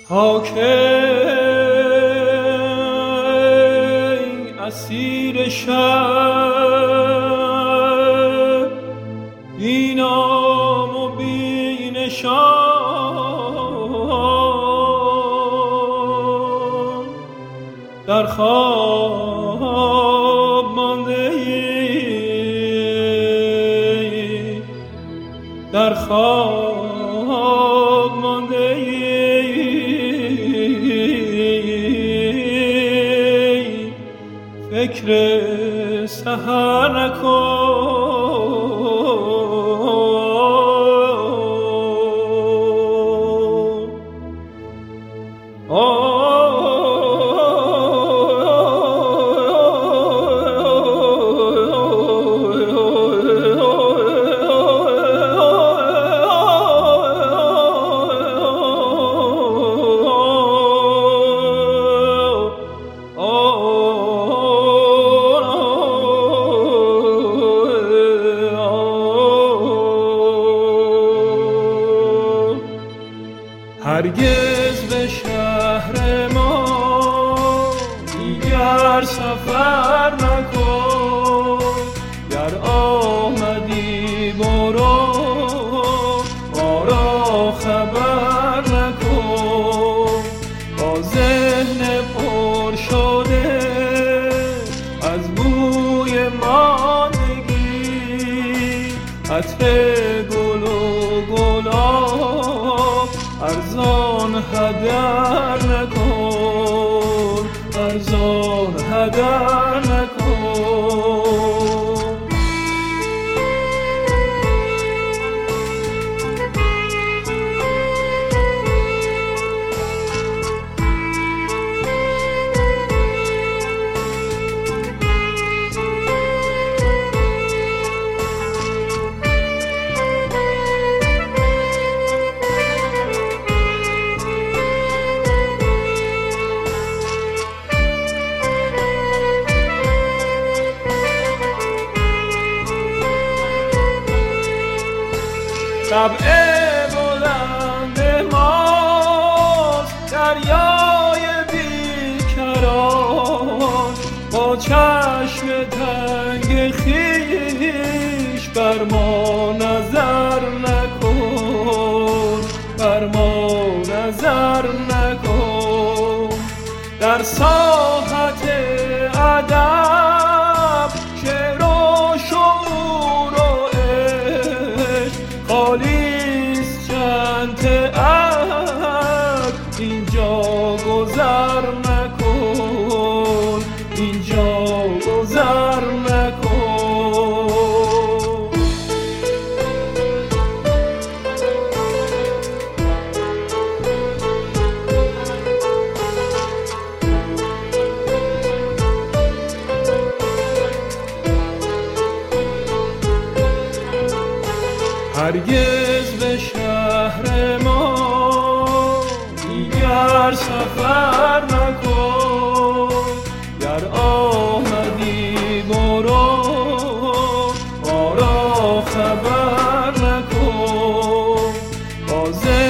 حاکم اسیر شب، بی نام و بی نشان، در خواب مانده ای، در خواب مانده ای، فکر سحر نکن. هرگز به شهر ما دیگر سفر نکن، گر آمدی برو ما را خبر نکن. با ذهن پر شده از بوی ماندگی، عطر گل و گلاب ارزان هدر نکن، ارزان هدر نکن. طبع بلند ماست دریای بیکران، با چشم تنگ خویش بر ما نظر نکن، بر ما نظر نکن. در ساحت ادب شعر و شعور و خالیست چند عهد، اینجا گذر نکن، اینجا گذر نکن. هرگز به شهر ما دیگر سفر نکن، گر آمدی برو ما را خبر نکن. با